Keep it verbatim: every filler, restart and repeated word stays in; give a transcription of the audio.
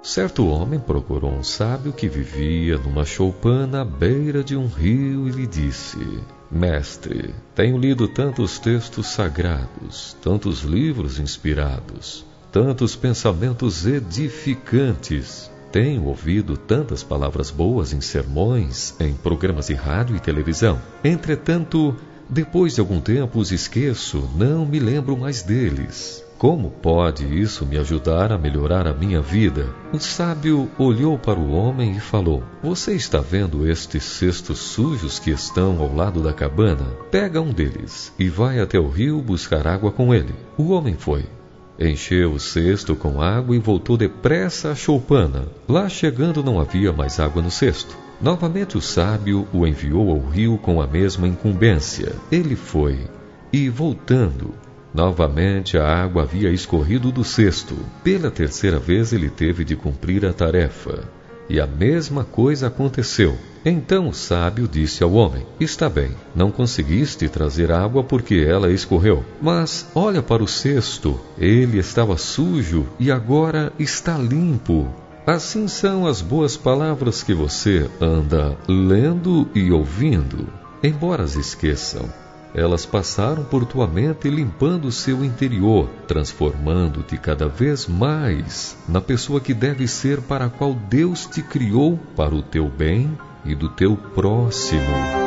Certo homem procurou um sábio que vivia numa choupana à beira de um rio e lhe disse: Mestre, tenho lido tantos textos sagrados, tantos livros inspirados, tantos pensamentos edificantes. Tenho ouvido tantas palavras boas em sermões, em programas de rádio e televisão. Entretanto, depois de algum tempo os esqueço, não me lembro mais deles. Como pode isso me ajudar a melhorar a minha vida? O sábio olhou para o homem e falou: Você está vendo estes cestos sujos que estão ao lado da cabana? Pega um deles e vai até o rio buscar água com ele. O homem foi. Encheu o cesto com água e voltou depressa à choupana. Lá chegando não havia mais água no cesto. Novamente o sábio o enviou ao rio com a mesma incumbência. Ele foi, e voltando, novamente a água havia escorrido do cesto. Pela terceira vez ele teve de cumprir a tarefa. E a mesma coisa aconteceu. Então o sábio disse ao homem: Está bem, não conseguiste trazer água porque ela escorreu. Mas olha para o cesto, ele estava sujo e agora está limpo. Assim são as boas palavras que você anda lendo e ouvindo. Embora as esqueçam, elas passaram por tua mente limpando o seu interior, transformando-te cada vez mais na pessoa que deve ser para a qual Deus te criou para o teu bem e do teu próximo.